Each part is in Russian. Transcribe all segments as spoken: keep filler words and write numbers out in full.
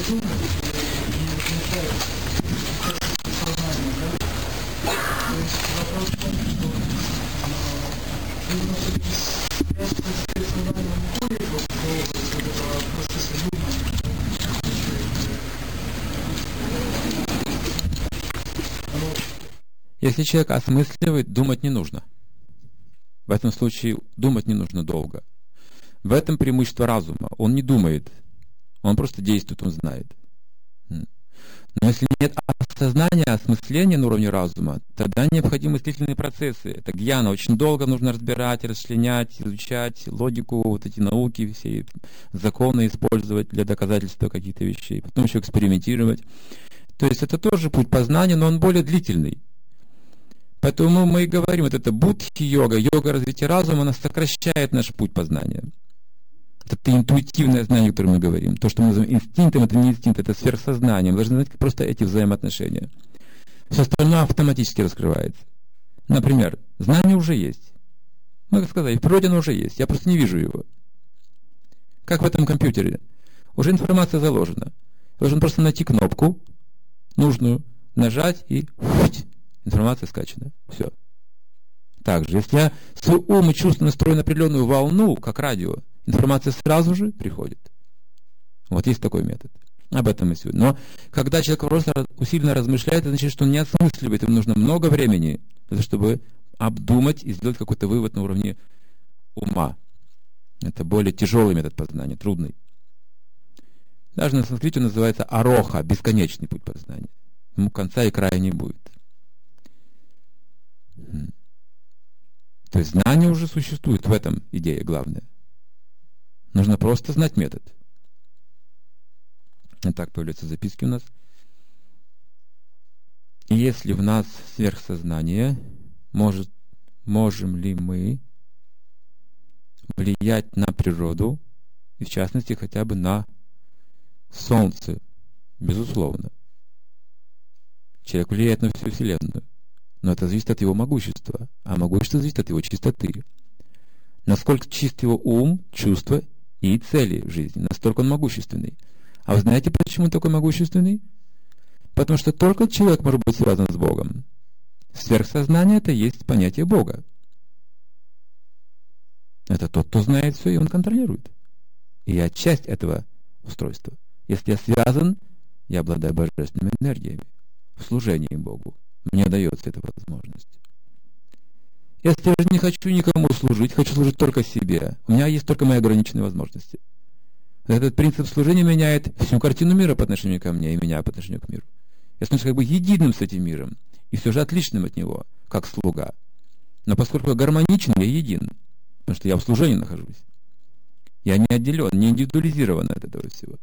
Если человек осмысливает, думать не нужно. В этом случае думать не нужно долго. В этом преимущество разума. Он не думает. Он просто действует, он знает. Но если нет осознания, осмысления на уровне разума, тогда необходимы мыслительные процессы. Это гьяна. Очень долго нужно разбирать, расчленять, изучать логику, вот эти науки, все законы использовать для доказательства каких-то вещей. Потом еще экспериментировать. То есть это тоже путь познания, но он более длительный. Поэтому мы и говорим, вот это будхи-йога, йога развития разума, она сокращает наш путь познания. Это интуитивное знание, о котором мы говорим. То, что мы называем инстинктом, это не инстинкт, это сверхсознание. Мы должны знать просто эти взаимоотношения. Все остальное автоматически раскрывается. Например, знание уже есть. Мы сказали, в природе оно уже есть, я просто не вижу его. Как в этом компьютере. Уже информация заложена. Должен просто найти кнопку нужную, нажать и... информация скачана. Все. Также, если я свой ум и чувство настроен на определенную волну, как радио, информация сразу же приходит. Вот есть такой метод. Об этом мы сегодня. Но когда человек просто усиленно размышляет, это значит, что он не осмысливает. Ему нужно много времени, для того, чтобы обдумать и сделать какой-то вывод на уровне ума. Это более тяжелый метод познания, трудный. Даже на санскрите он называется ароха, бесконечный путь познания. Ему конца и края не будет. То есть знание уже существует, в этом идея главная. Нужно просто знать метод. Вот так появляются записки у нас. И если в нас сверхсознание, может, можем ли мы влиять на природу, и в частности хотя бы на Солнце? Безусловно. Человек влияет на всю Вселенную. Но это зависит от его могущества. А могущество зависит от его чистоты. Насколько чист его ум, чувства и цели в жизни, настолько он могущественный. А вы знаете, почему он такой могущественный? Потому что только человек может быть связан с Богом. Сверхсознание — это есть понятие Бога. Это тот, кто знает все, и он контролирует. И я часть этого устройства. Если я связан, я обладаю божественными энергиями в служении Богу. Мне дается эта возможность. Если я же не хочу никому служить, хочу служить только себе, у меня есть только мои ограниченные возможности. Этот принцип служения меняет всю картину мира по отношению ко мне и меня по отношению к миру. Я становлюсь как бы единым с этим миром и все же отличным от него, как слуга. Но поскольку я гармоничен, я един, потому что я в служении нахожусь. Я не отделен, не индивидуализирован от этого всего.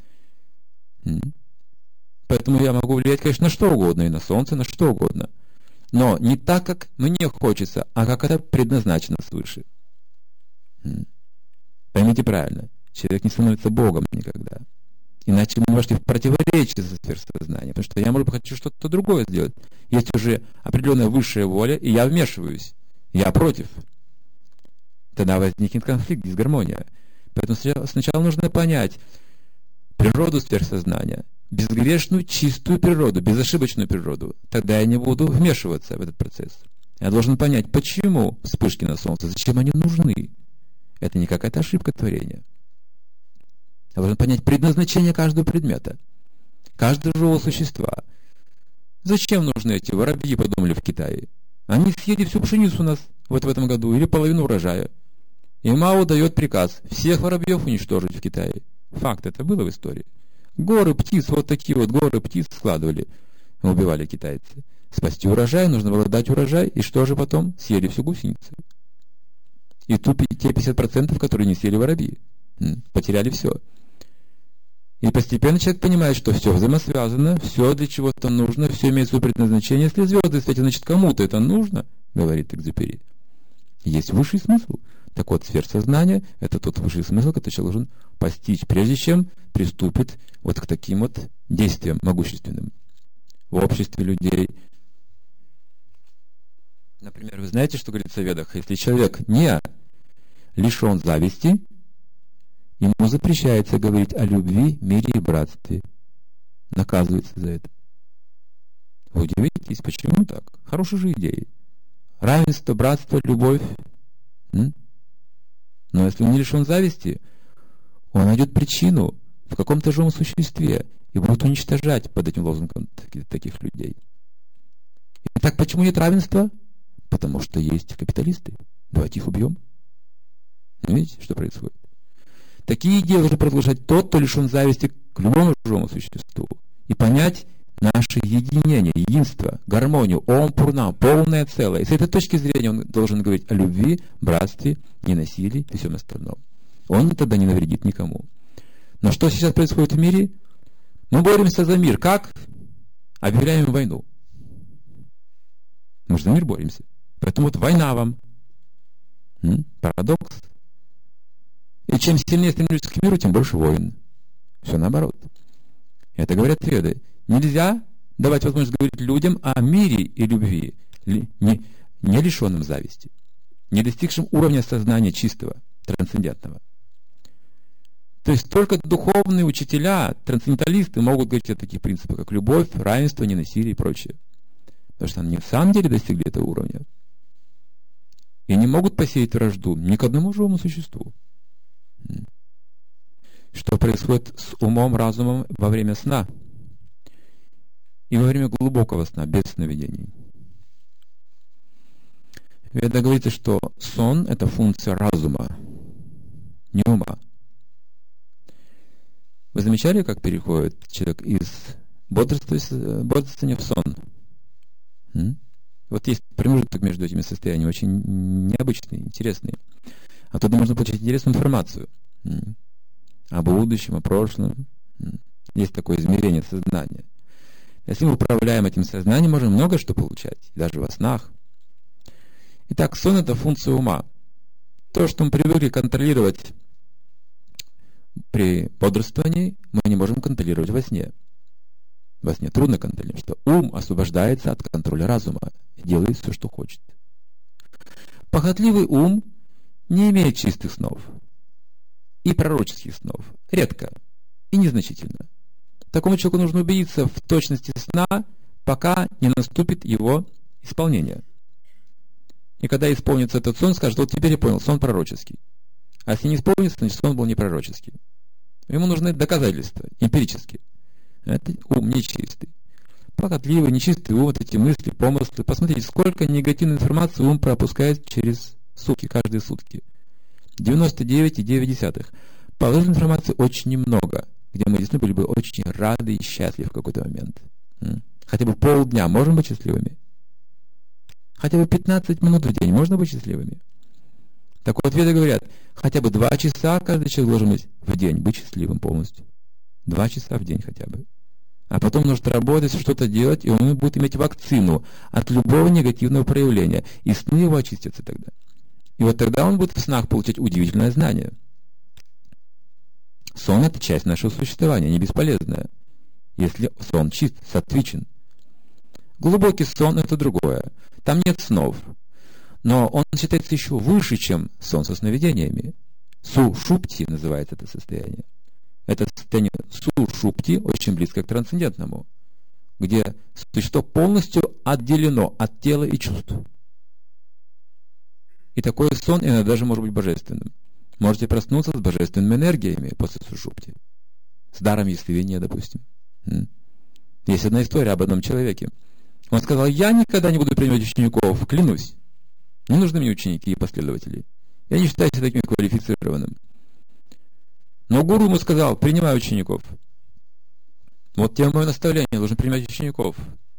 Поэтому я могу влиять, конечно, на что угодно, и на Солнце, на что угодно. Но не так, как мне хочется, а как это предназначено свыше. Поймите правильно, человек не становится Богом никогда. Иначе мы вошли в противоречие со сверхсознанием, потому что я, может быть, хочу что-то другое сделать. Есть уже определенная высшая воля, и я вмешиваюсь. Я против. Тогда возникнет конфликт, дисгармония. Поэтому сначала нужно понять природу сверхсознания, безгрешную, чистую природу, безошибочную природу. Тогда я не буду вмешиваться в этот процесс. Я должен понять, почему вспышки на Солнце, зачем они нужны. Это не какая-то ошибка творения. Я должен понять предназначение каждого предмета, каждого живого существа. Зачем нужны эти воробьи, подумали в Китае? Они съели всю пшеницу у нас вот в этом году, или половину урожая. И Мао дает приказ всех воробьев уничтожить в Китае. Факт, это было в истории. Горы птиц, вот такие вот горы птиц складывали, убивали китайцы. Спасти урожай, нужно было дать урожай, и что же потом? Съели всю гусеницу. И ту, те пятьдесят процентов, которые не съели воробьи, потеряли все. И постепенно человек понимает, что все взаимосвязано, все для чего-то нужно, все имеет свое предназначение. Если звезды светят, значит, кому-то это нужно, говорит Экзюпери. Есть высший смысл. Так вот, сверхсознание — это тот высший смысл, который человек должен постичь, прежде чем приступит вот к таким вот действиям могущественным в обществе людей. Например, вы знаете, что говорится в Ведах? Если человек не лишен зависти, ему запрещается говорить о любви, мире и братстве. наказывается за это. Вы удивитесь, почему так? Хорошие же идеи. Равенство, братство, любовь. М? Но если он не лишен зависти, он найдет причину в каком-то живом существе и будет уничтожать под этим лозунгом таких людей. Итак, почему нет равенства? Потому что есть капиталисты. Давайте их убьем. Видите, что происходит? Такие идеи должен продолжать тот, кто лишен зависти к любому живому существу. И понять наше единение, единство, гармонию, ом пурна, полное целое. И с этой точки зрения он должен говорить о любви, братстве, ненасилии и всем остальном. Он тогда не навредит никому. Но что сейчас происходит в мире? Мы боремся за мир. Как? Объявляем войну. Мы же за мир боремся. Поэтому вот война вам. М? Парадокс. И чем сильнее стремлюсь к миру, тем больше войн. Все наоборот. Это говорят веды. Нельзя давать возможность говорить людям о мире и любви, не, не лишенным зависти, не достигшим уровня сознания чистого, трансцендентного. То есть только духовные учителя, трансценденталисты могут говорить о таких принципах, как любовь, равенство, ненасилие и прочее. Потому что они в самом деле достигли этого уровня. И не могут посеять вражду ни к одному живому существу. Что происходит с умом, разумом во время сна и во время глубокого сна, без сновидений. Веда говорится, что сон – это функция разума, не ума. Вы замечали, как переходит человек из бодрствования в сон? М? Вот есть промежуток между этими состояниями, очень необычный, интересный. Оттуда можно получить интересную информацию м? о будущем, о прошлом. М? Есть такое измерение сознания. Если мы управляем этим сознанием, можем много что получать, даже во снах. Итак, сон – это функция ума. То, что мы привыкли контролировать при бодрствовании, мы не можем контролировать во сне. Во сне трудно контролировать, что ум освобождается от контроля разума и делает все, что хочет. Похотливый ум не имеет чистых снов и пророческих снов. Редко и незначительно. Такому человеку нужно убедиться в точности сна, пока не наступит его исполнение. И когда исполнится этот сон, скажет: вот теперь я понял, сон пророческий. А если не исполнится, значит сон был не пророческий. Ему нужны доказательства, эмпирические. Это ум нечистый. Похотливый, нечистый ум, вот эти мысли, помыслы. Посмотрите, сколько негативной информации ум пропускает через сутки, каждые сутки. девяносто девять целых девять десятых. Положительной информации очень немного, где мы действительно были бы очень рады и счастливы в какой-то момент. Хотя бы полдня можем быть счастливыми? Хотя бы пятнадцать минут в день можно быть счастливыми? Так вот, веды говорят, хотя бы два часа каждый человек должен быть в день, быть счастливым полностью. Два часа в день хотя бы. А потом нужно работать, что-то делать, и он будет иметь вакцину от любого негативного проявления. И сны его очистятся тогда. И вот тогда он будет в снах получать удивительное знание. Сон – это часть нашего существования, не бесполезная, если сон чист, саттвичен. Глубокий сон – это другое. Там нет снов. Но он считается еще выше, чем сон со сновидениями. Сушупти называется это состояние. Это состояние сушупти очень близко к трансцендентному, где существо полностью отделено от тела и чувств. И такой сон иногда даже может быть божественным. Можете проснуться с божественными энергиями после сушупти. С даром ясновидения, допустим. Есть одна история об одном человеке. Он сказал: я никогда не буду принимать учеников, клянусь. Не нужны мне ученики и последователи. Я не считаю себя таким квалифицированным. Но гуру ему сказал: принимай учеников. Вот тебе мое наставление, должен принимать учеников.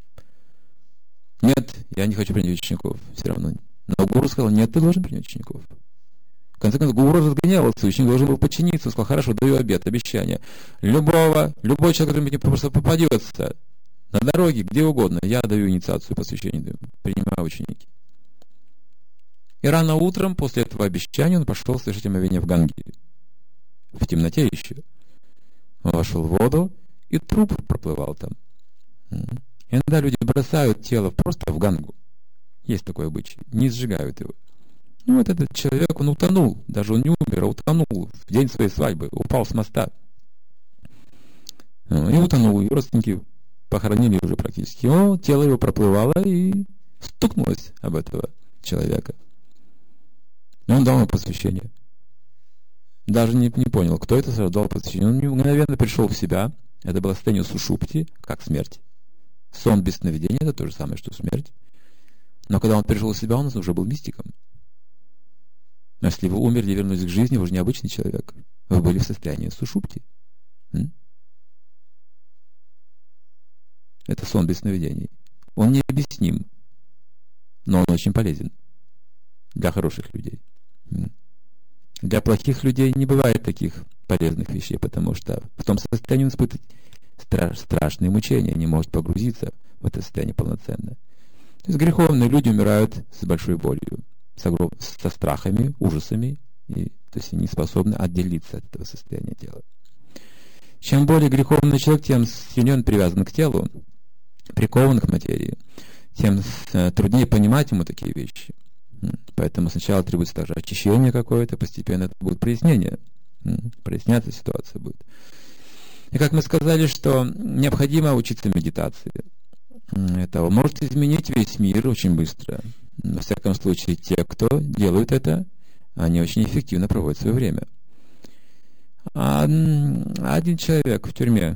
Нет, я не хочу принять учеников. Все равно. Но гуру сказал: нет, ты должен принять учеников. В конце концов, гуру разгневался, ученик должен был подчиниться. Он сказал: хорошо, даю обет, обещание. Любого, любой человек, который мне просто попадется на дороге, где угодно, я даю инициацию, посвящение даю. Принимаю ученики. И рано утром, после этого обещания, он пошел совершить омовение в Ганге. В темноте еще. Он вошел в воду, и труп проплывал там. Иногда люди бросают тело просто в Гангу. Есть такой обычай. Не сжигают его. Ну вот этот человек, он утонул. Даже он не умер, а утонул в день своей свадьбы. Упал с моста. И утонул, и родственники похоронили уже практически. О, тело его проплывало и стукнулось об этого человека. И он дал ему посвящение. Даже не, не понял, кто это сразу дал посвящение. Он мгновенно пришел в себя. Это было состояние сушупти, как смерть. Сон без сновидения — это то же самое, что смерть. Но когда он пришел в себя, он уже был мистиком. Но если вы умерли и вернулись к жизни, вы же не обычный человек. Вы были в состоянии сушупти. М? Это сон без сновидений. Он необъясним, но он очень полезен для хороших людей. Для плохих людей не бывает таких полезных вещей, потому что в том состоянии он испытывает страш, страшные мучения, не может погрузиться в это состояние полноценно. То есть греховные люди умирают с большой болью, с огром... со страхами, ужасами, и, то есть не способны отделиться от этого состояния тела. Чем более греховный человек, тем сильнее он привязан к телу, прикован к материи, тем труднее понимать ему такие вещи. Поэтому сначала требуется также очищение какое-то, постепенно это будет прояснение. Проясняться ситуация будет. И как мы сказали, что необходимо учиться медитации. Это может изменить весь мир очень быстро. Во всяком случае, те, кто делают это, они очень эффективно проводят свое время. А один человек в тюрьме,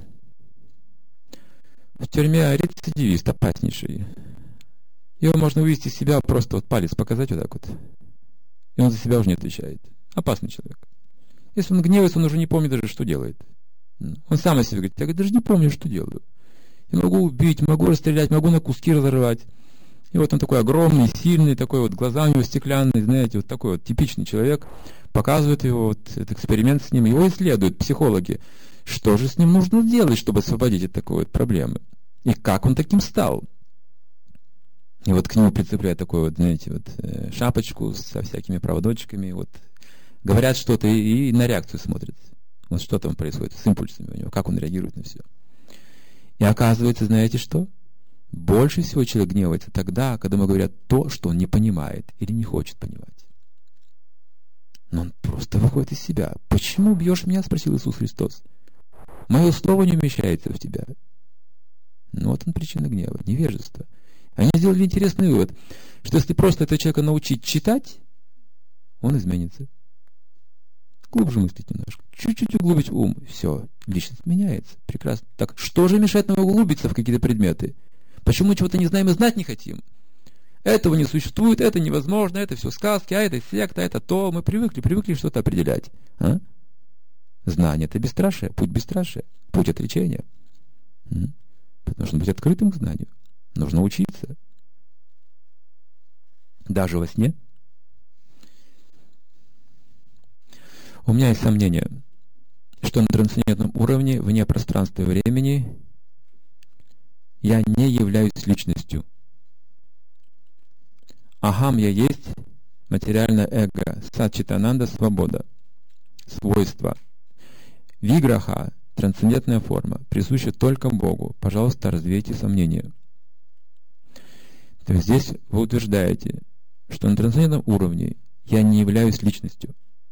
в тюрьме рецидивист опаснейший. Его можно вывести из себя, просто вот палец показать вот так вот. И он за себя уже не отвечает. Опасный человек. Если он гневается, он уже не помнит даже, что делает. Он сам о себе говорит: я даже не помню, что делаю. Я могу убить, могу расстрелять, могу на куски разорвать. И вот он такой огромный, сильный, такой вот, глаза у него стеклянные, знаете, вот такой вот типичный человек. Показывают его, вот этот эксперимент с ним, его исследуют психологи. Что же с ним нужно делать, чтобы освободить от такой вот проблемы? И как он таким стал? И вот к нему прицепляют такую вот, знаете, вот шапочку со всякими проводочками, вот говорят что-то и, и на реакцию смотрят. Вот что там происходит с импульсами у него, как он реагирует на все. И оказывается, знаете что? Больше всего человек гневается тогда, когда ему говорят то, что он не понимает или не хочет понимать. Но он просто выходит из себя. «Почему бьешь меня?» — спросил Иисус Христос. «Мое слово не умещается в тебя». Ну вот он причина гнева, невежество. Они сделали интересный вывод, что если просто этого человека научить читать, он изменится. Глубже мыслить немножко. Чуть-чуть углубить ум. Все, личность меняется. Прекрасно. Так что же мешает нам углубиться в какие-то предметы? Почему чего-то не знаем и знать не хотим? Этого не существует, это невозможно, это все сказки, а это секта, это то. Мы привыкли, привыкли что-то определять. А? Знание — это бесстрашие, путь бесстрашия, путь отречения. Нужно быть открытым к знанию. Нужно учиться. Даже во сне. У меня есть сомнение, что на трансцендентном уровне, вне пространства и времени, я не являюсь личностью. Ахам я есть материальное эго, сат-читананда, свобода, свойства. Виграха, трансцендентная форма, присуща только Богу. Пожалуйста, развейте сомнения. То есть здесь вы утверждаете, что на трансцендентном уровне я не являюсь личностью.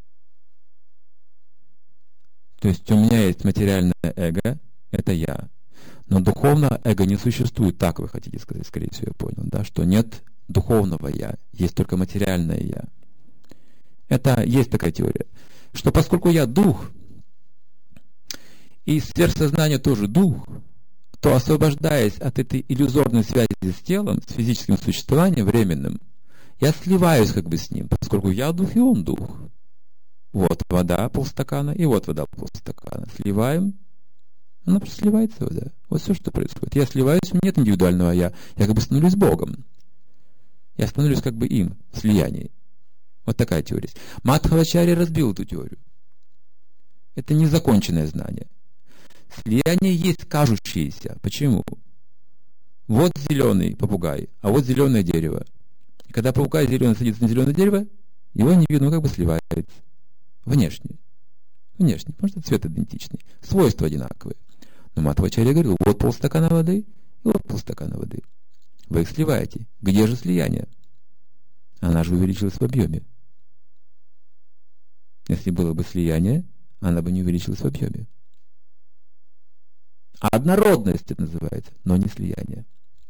То есть у меня есть материальное эго, это я. Но духовное эго не существует, так вы хотите сказать, скорее всего, я понял, да, что нет духовного я, есть только материальное я. Это есть такая теория, что поскольку я дух, и сверхсознание тоже дух, то, освобождаясь от этой иллюзорной связи с телом, с физическим существованием временным, я сливаюсь как бы с ним, поскольку я дух и он дух. Вот вода полстакана, и вот вода полстакана. Сливаем, она просто сливается вода. Вот все, что происходит. Я сливаюсь, у меня нет индивидуального я. Я как бы становлюсь Богом. Я становлюсь как бы им, в слиянии. Вот такая теория. Мадхвачарья разбил эту теорию. Это незаконченное знание. Слияние есть кажущееся. Почему? Вот зеленый попугай, а вот зеленое дерево. И когда попугай зеленый садится на зеленое дерево, его не видно, он как бы сливается. Внешне. Внешне. Может, цвет идентичный. Свойства одинаковые. Но Мадхвачарья говорил, вот полстакана воды, и вот полстакана воды. Вы их сливаете. Где же слияние? Она же увеличилась в объеме. Если было бы слияние, она бы не увеличилась в объеме. Однородность это называется, но не слияние.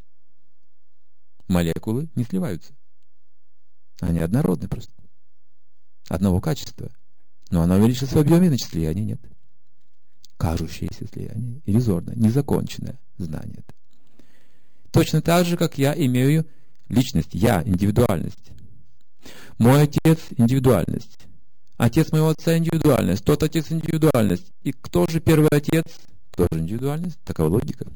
Молекулы не сливаются. Они однородны просто. Одного качества. Но оно увеличится в объеме, значит слияния нет. Кажущееся слияние, иллюзорное, незаконченное знание. Точно так же, как я имею личность, я, индивидуальность. Мой отец – индивидуальность. Отец моего отца – индивидуальность. Тот отец – индивидуальность. И кто же первый отец? Тоже индивидуальность. Такова логика.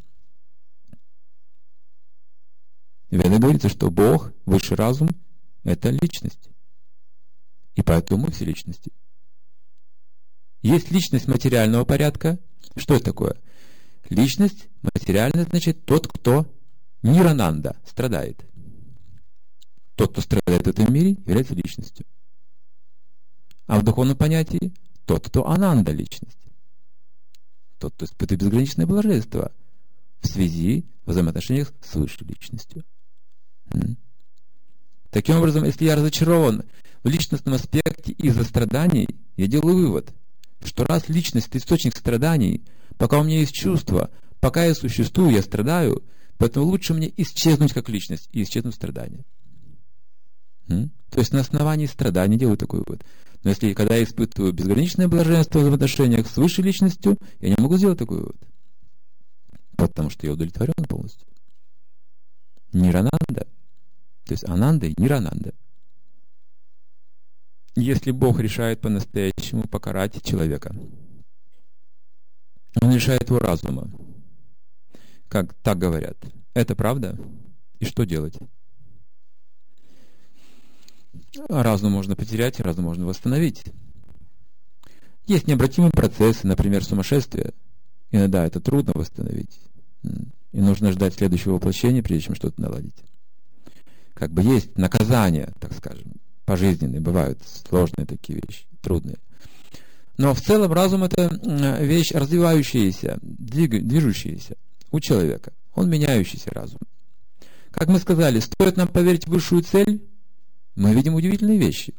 В Ведах говорится, что Бог, высший разум – это личность. И поэтому мы все личности. Есть личность материального порядка. Что это такое? Личность материальная, значит, тот, кто нирананда, страдает. Тот, кто страдает в этом мире, является личностью. А в духовном понятии тот, кто ананда, личность. Тот, кто испытывает безграничное блаженство в связи в взаимоотношениях с высшей личностью. М? Таким образом, если я разочарован в личностном аспекте из-за страданий, я делаю вывод, что раз личность – это источник страданий, пока у меня есть чувства, пока я существую, я страдаю, поэтому лучше мне исчезнуть как личность и исчезнуть страдания. М? То есть на основании страданий делаю такой вывод. Но если когда я испытываю безграничное блаженство в взаимоотношениях с высшей личностью, я не могу сделать такой вывод. Потому что я удовлетворен полностью. Нирананда. То есть ананда и нирананда. Если Бог решает по-настоящему покарать человека, Он лишает его разума. Как так говорят. Это правда? И что делать? Разум можно потерять, разум можно восстановить. Есть необратимые процессы, например, сумасшествие. Иногда это трудно восстановить. И нужно ждать следующего воплощения, прежде чем что-то наладить. Как бы есть наказания, так скажем, пожизненные, бывают сложные такие вещи, трудные. Но в целом разум – это вещь развивающаяся, движущаяся у человека. Он меняющийся разум. Как мы сказали, стоит нам поверить в высшую цель, мы видим удивительные вещи.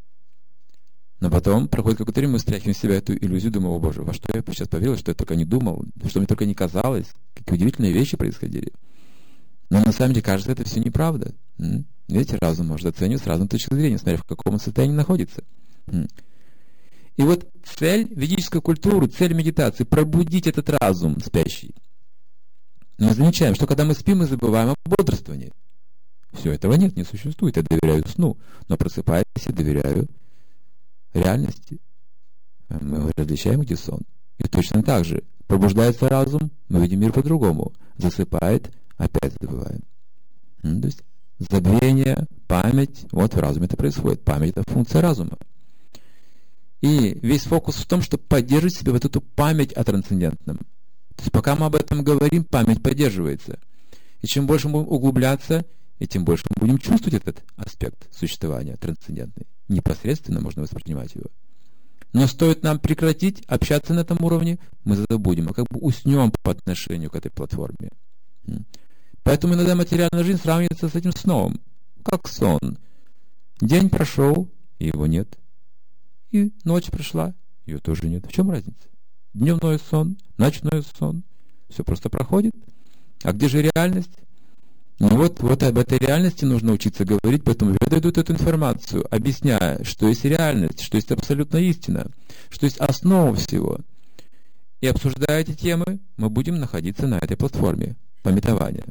Но потом проходит какое-то время, мы стряхиваем с себя эту иллюзию, думаем: о Боже, во что я сейчас поверил, что я только не думал, что мне только не казалось, какие удивительные вещи происходили. Но на самом деле, кажется, это все неправда. М? Видите, разум может оценивать с разной точки зрения, смотря в каком состоянии находится. М? И вот цель ведической культуры, цель медитации – пробудить этот разум спящий. Мы замечаем, что когда мы спим, мы забываем об бодрствовании. Все этого нет, не существует. Я доверяю сну, но просыпаясь, я доверяю реальности. Мы различаем, где сон. И точно так же пробуждается разум, мы видим мир по-другому. Засыпает, опять забываем. То есть забвение, память, вот в разуме это происходит. Память – это функция разума. И весь фокус в том, чтобы поддерживать в себе вот эту память о трансцендентном. То есть пока мы об этом говорим, память поддерживается. И чем больше мы будем углубляться, и тем больше мы будем чувствовать этот аспект существования трансцендентный. Непосредственно можно воспринимать его. Но стоит нам прекратить общаться на этом уровне, мы забудем, а как бы уснем по отношению к этой платформе. Поэтому иногда материальная жизнь сравнивается с этим сном. Как сон. День прошел, и его нет. И ночь пришла, ее тоже нет. В чем разница? Дневной сон, ночной сон. Все просто проходит. А где же реальность? Ну вот, вот об этой реальности нужно учиться говорить, поэтому веды дают эту информацию, объясняя, что есть реальность, что есть абсолютная истина, что есть основа всего. И обсуждая эти темы, мы будем находиться на этой платформе памятования.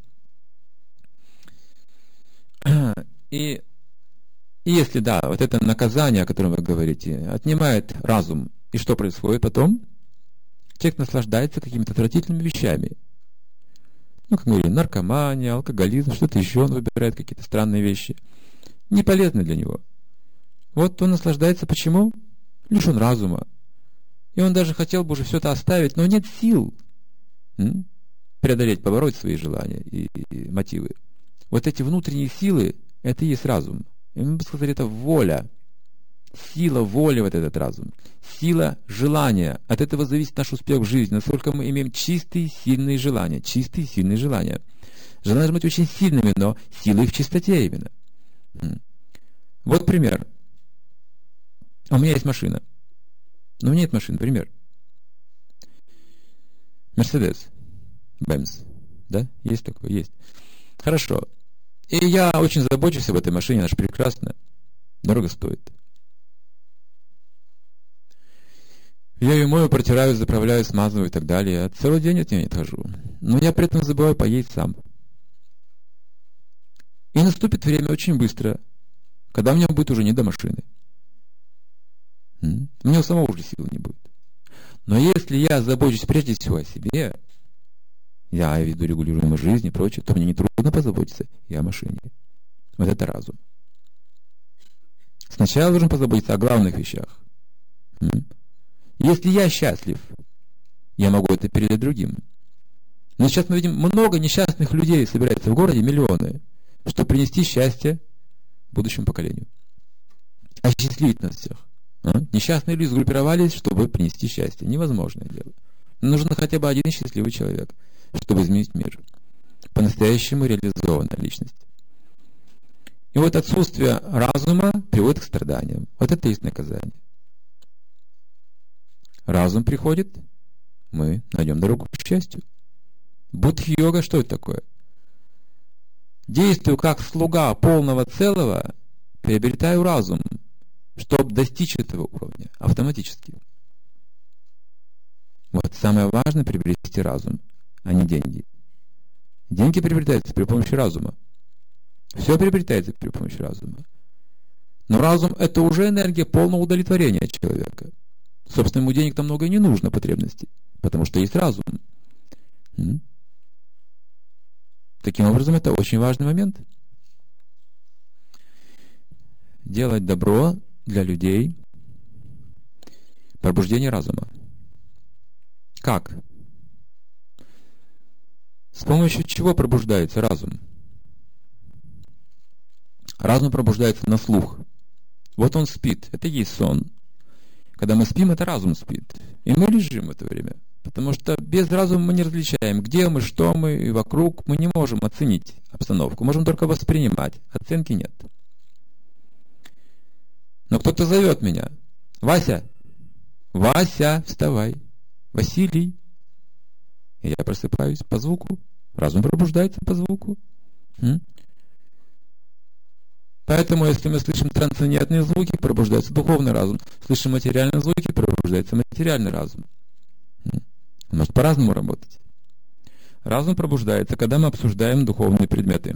И, и если, да, вот это наказание, о котором вы говорите, отнимает разум, и что происходит потом? Человек наслаждается какими-то отвратительными вещами. Ну, как мы говорили, наркомания, алкоголизм, что-то еще, он выбирает какие-то странные вещи. Не полезны для него. Вот он наслаждается. Почему? Лишен разума. И он даже хотел бы уже все это оставить, но нет сил м? преодолеть, побороть свои желания и, и мотивы. Вот эти внутренние силы, это и есть разум. И мы бы сказали, это воля. Сила воли, вот этот разум. Сила желания. От этого зависит наш успех в жизни. Насколько мы имеем чистые, сильные желания. Чистые, сильные желания. Желания должны быть очень сильными, но силы в чистоте именно. Вот пример. У меня есть машина. Но у меня нет машины. Пример. Мерседес. Бэмс. Да? Есть такое? Есть. Хорошо. И я очень забочусь об этой машине, она же прекрасная. Дорого стоит. Я ее мою, протираю, заправляю, смазываю и так далее. Я целый день от нее не отхожу. Но я при этом забываю поесть сам. И наступит время очень быстро, когда мне будет уже не до машины. М? У меня у самого уже сил не будет. Но если я забочусь прежде всего о себе, я веду регулируемую жизнь и прочее, то мне не трудно позаботиться и о машине. Вот это разум. Сначала я должен позаботиться о главных вещах. М? Если я счастлив, я могу это передать другим. Но сейчас мы видим, много несчастных людей собирается в городе, миллионы, чтобы принести счастье будущему поколению. Осчастливить нас всех. А? Несчастные люди сгруппировались, чтобы принести счастье. Невозможное дело. Нужен хотя бы один счастливый человек, чтобы изменить мир. По-настоящему реализованная личность. И вот отсутствие разума приводит к страданиям. Вот это и есть наказание. Разум приходит, мы найдем дорогу к счастью. Будхи-йога, что это такое? Действую как слуга полного целого, приобретаю разум, чтобы достичь этого уровня автоматически. Вот самое важное — приобрести разум, а не деньги. Деньги приобретаются при помощи разума. Все приобретается при помощи разума. Но разум — это уже энергия полного удовлетворения человека. Собственно, ему денег-то много и не нужно, потребностей, потому что есть разум. М? Таким образом, это очень важный момент. Делать добро для людей. Пробуждение разума. Как? С помощью чего пробуждается разум? Разум пробуждается на слух. Вот он спит. Это и есть сон. Когда мы спим, это разум спит. И мы лежим в это время. Потому что без разума мы не различаем, где мы, что мы, и вокруг. Мы не можем оценить обстановку. Можем только воспринимать. Оценки нет. Но кто-то зовет меня. Вася! Вася, вставай! Василий! И я просыпаюсь по звуку. Разум пробуждается по звуку. М? Поэтому, если мы слышим трансцендентные звуки, пробуждается духовный разум. Слышим материальные звуки, пробуждается материальный разум. Он может по-разному работать. Разум пробуждается, когда мы обсуждаем духовные предметы.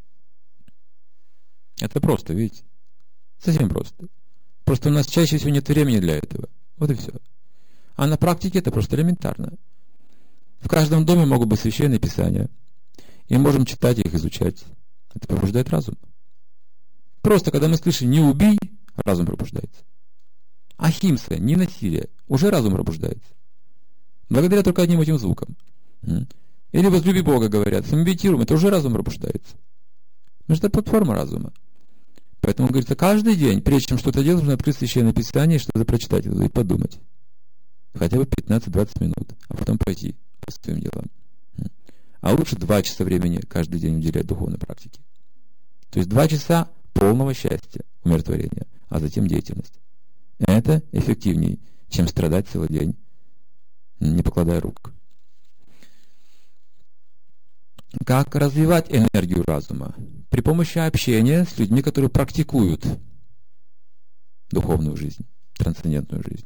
Это просто, видите? Совсем просто. Просто у нас чаще всего нет времени для этого. Вот и все. А на практике это просто элементарно. В каждом доме могут быть священные писания. И мы можем читать их, изучать. Это пробуждает разум. Просто, когда мы слышим «не убей», разум пробуждается. Ахимса, не насилие, уже разум пробуждается. Благодаря только одним этим звукам. Или «возлюби Бога», говорят, самомедитируем, это уже разум пробуждается. Потому что это платформа разума. Поэтому, говорится, каждый день, прежде чем что-то делать, нужно открыть священное писание, что-то прочитать и подумать. Хотя бы пятнадцать-двадцать минут, а потом пойти по своим делам. А лучше два часа времени каждый день уделять духовной практике. То есть два часа полного счастья, умиротворения, а затем деятельность. Это эффективнее, чем страдать целый день, не покладая рук. Как развивать энергию разума? При помощи общения с людьми, которые практикуют духовную жизнь, трансцендентную жизнь.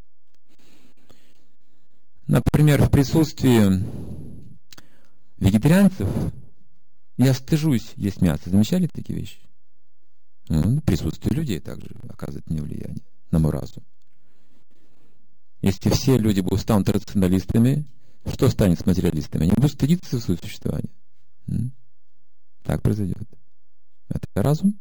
Например, в присутствии вегетарианцев я стыжусь есть мясо. Замечали такие вещи? Ну, присутствие людей также оказывает мне влияние на мой разум. Если все люди будут станут трансценденталистами, что станет с материалистами? Они будут стыдиться своего существования. М? Так произойдет. Это разум.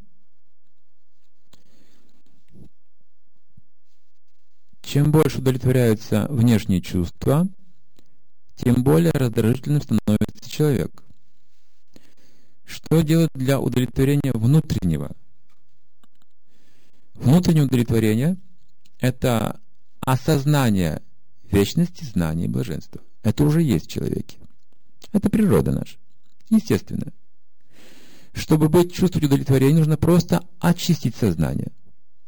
Чем больше удовлетворяются внешние чувства, тем более раздражительным становится человек. Что делать для удовлетворения внутреннего? Внутреннее удовлетворение – это осознание вечности, знания и блаженства. Это уже есть в человеке. Это природа наша. Естественно. Чтобы быть чувствовать удовлетворение, нужно просто очистить сознание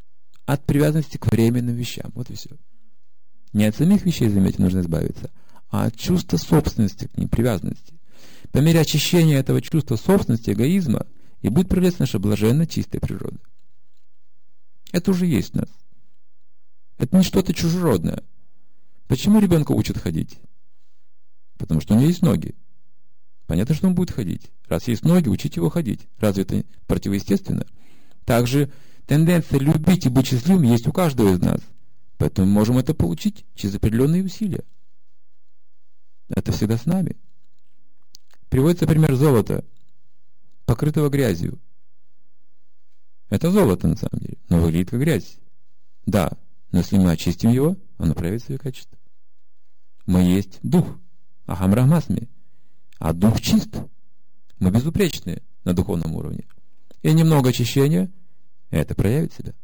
от привязанности к временным вещам. Вот и все. Не от самих вещей, заметьте, нужно избавиться, а от чувства собственности к ним, привязанности. По мере очищения этого чувства собственности, эгоизма, и будет проявляться наша блаженная чистая природа. Это уже есть в нас. Это не что-то чужеродное. Почему ребенка учат ходить? Потому что у него есть ноги. Понятно, что он будет ходить. Раз есть ноги, учить его ходить. Разве это противоестественно? Также тенденция любить и быть счастливым есть у каждого из нас. Поэтому мы можем это получить через определенные усилия. Это всегда с нами. Приводится пример золота, покрытого грязью. Это золото на самом деле, но выглядит как грязь. Да, но если мы очистим его, оно проявит свои качества. Мы есть дух, ахам брахмасми, а дух чист. Мы безупречные на духовном уровне. И немного очищения, это проявит себя.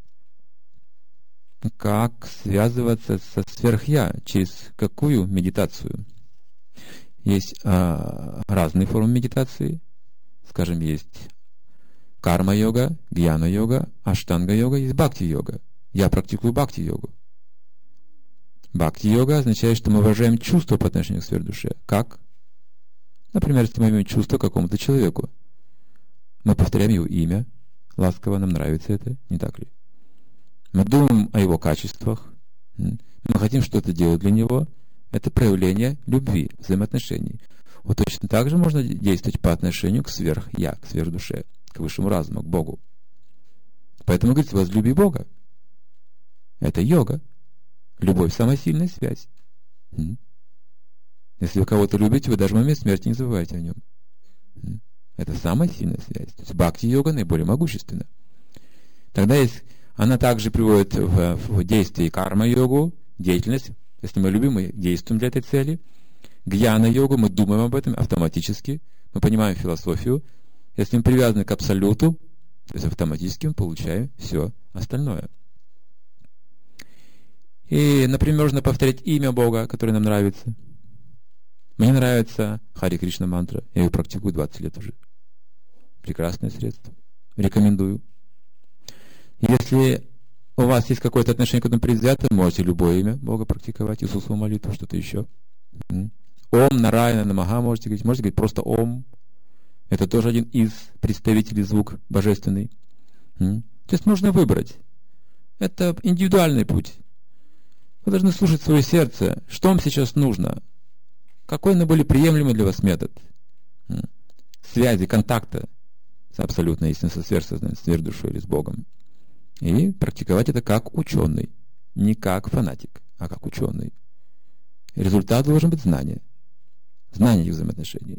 Как связываться со сверхя? Через какую медитацию? Есть а, разные формы медитации. Скажем, есть карма-йога, гьяна-йога, аштанга-йога, есть бхакти-йога. Я практикую бхакти-йогу. Бхакти-йога означает, что мы выражаем чувство по отношению к сверхдуше. Как? Например, если мы имеем чувство к какому-то человеку, мы повторяем его имя, ласково, нам нравится это, не так ли? Мы думаем о его качествах, мы хотим что-то делать для него. Это проявление любви, взаимоотношений. Вот точно так же можно действовать по отношению к сверх-я, к сверхдуше, к высшему разуму, к Богу. Поэтому говорится, возлюби Бога. Это йога. Любовь – самая сильная связь. Если вы кого-то любите, вы даже в момент смерти не забывайте о нем. Это самая сильная связь. То есть бхакти-йога наиболее могущественна. Тогда есть, она также приводит в, в действие карма-йогу, деятельность. Если мы любим, мы действуем для этой цели. Гьяна-йогу, мы думаем об этом автоматически. Мы понимаем философию. Если мы привязаны к абсолюту, то есть автоматически мы получаем все остальное. И, например, можно повторять имя Бога, которое нам нравится. Мне нравится Хари Кришна мантра. Я ее практикую двадцать лет уже. Прекрасное средство. Рекомендую. Если у вас есть какое-то отношение к этому предвзято, можете любое имя Бога практиковать, Иисусову молитву, что-то еще. Ом, Нараяна, Намаха можете говорить. Можете говорить просто Ом. Это тоже один из представителей звук божественный. То есть нужно выбрать. Это индивидуальный путь. Вы должны слушать свое сердце. Что вам сейчас нужно? Какой наиболее приемлемый для вас метод связи, контакта с абсолютной истиной, со сверхсознанием, с сверхдушой или с Богом? И практиковать это как ученый. Не как фанатик, а как ученый. Результат должен быть знание. Знание этих взаимоотношений.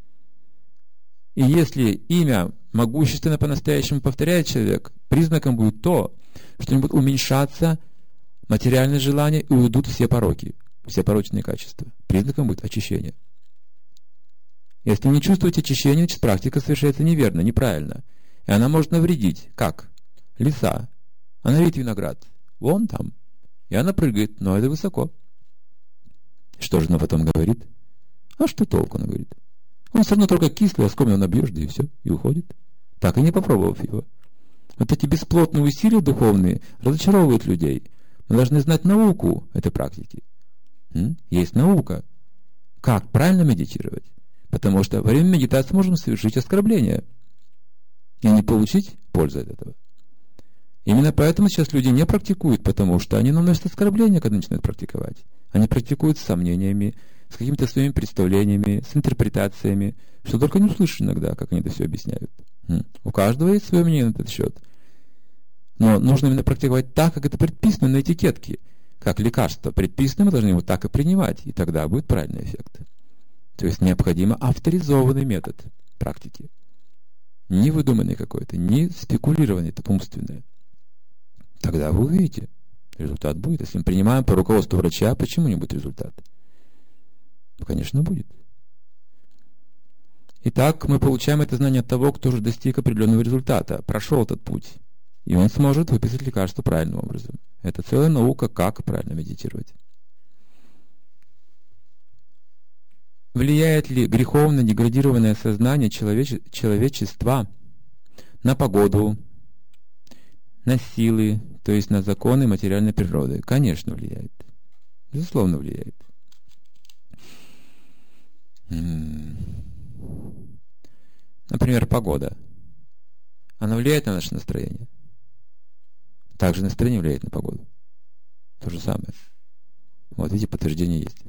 И если имя могущественно по-настоящему повторяет человек, признаком будет то, что не будет уменьшаться материальные желания и уйдут все пороки, все порочные качества. Признаком будет очищение. Если не чувствуете очищения, значит практика совершается неверно, неправильно. И она может навредить. Как? Лиса. Она видит виноград. Вон там. И она прыгает, но это высоко. Что же она потом говорит? А что толку, она говорит? Он все равно только кислый, оскомину набьешь, да и все, и уходит. Так и не попробовав его. Вот эти бесплотные усилия духовные разочаровывают людей. Мы должны знать науку этой практики. М? Есть наука. Как правильно медитировать? Потому что во время медитации можем совершить оскорбление и не получить пользы от этого. Именно поэтому сейчас люди не практикуют, потому что они наносят оскорбления, когда начинают практиковать. Они практикуют с сомнениями, с какими-то своими представлениями, с интерпретациями, что только не услышишь иногда, как они это все объясняют. У каждого есть свое мнение на этот счет. Но нужно именно практиковать так, как это предписано на этикетке. Как лекарство предписано, мы должны его так и принимать, и тогда будет правильный эффект. То есть необходимо авторизованный метод практики. Не выдуманный какой-то, не спекулированный, это умственное. Тогда вы увидите, результат будет. Если мы принимаем по руководству врача, почему не будет результат? Ну, конечно, будет. Итак, мы получаем это знание от того, кто уже достиг определенного результата, прошел этот путь. И он сможет выписать лекарство правильным образом. Это целая наука, как правильно медитировать. Влияет ли греховно деградированное сознание человеч... человечества на погоду, на силы, то есть на законы материальной природы? Конечно, влияет. Безусловно, влияет. Например, погода. Она влияет на наше настроение. Также настроение влияет на погоду. То же самое. Вот эти подтверждения есть.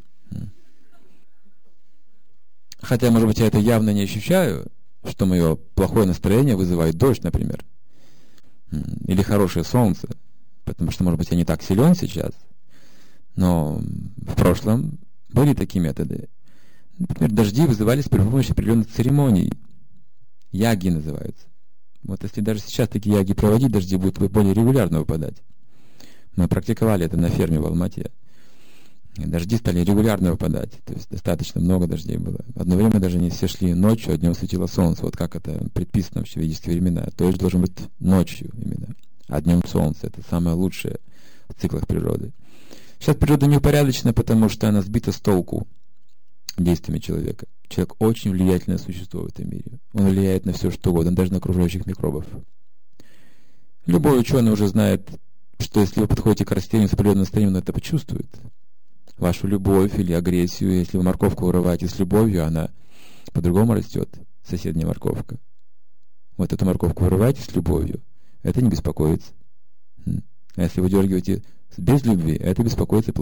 Хотя, может быть, я это явно не ощущаю, что мое плохое настроение вызывает дождь, например. Или хорошее солнце. Потому что, может быть, я не так силен сейчас. Но в прошлом были такие методы. Например, дожди вызывались при помощи определенных церемоний. Яги называются. Вот если даже сейчас такие яги проводить, дожди будут более регулярно выпадать. Мы практиковали это на ферме в Алмате. Дожди стали регулярно выпадать. То есть достаточно много дождей было. В одно время даже не все шли ночью, а днем светило солнце. Вот как это предписано вообще в ведические времена. То есть должен быть ночью именно. А днем солнце. Это самое лучшее в циклах природы. Сейчас природа неупорядочена, потому что она сбита с толку действиями человека. Человек очень влиятельное существо в этом мире. Он влияет на все, что угодно, даже на окружающих микробов. Любой ученый уже знает, что если вы подходите к растению с определенным настроением, он это почувствует. Вашу любовь или агрессию, если вы морковку вырываете с любовью, она по-другому растет, соседняя морковка. Вот эту морковку вырываете с любовью, это не беспокоится. А если вы дергиваете без любви, это беспокоится.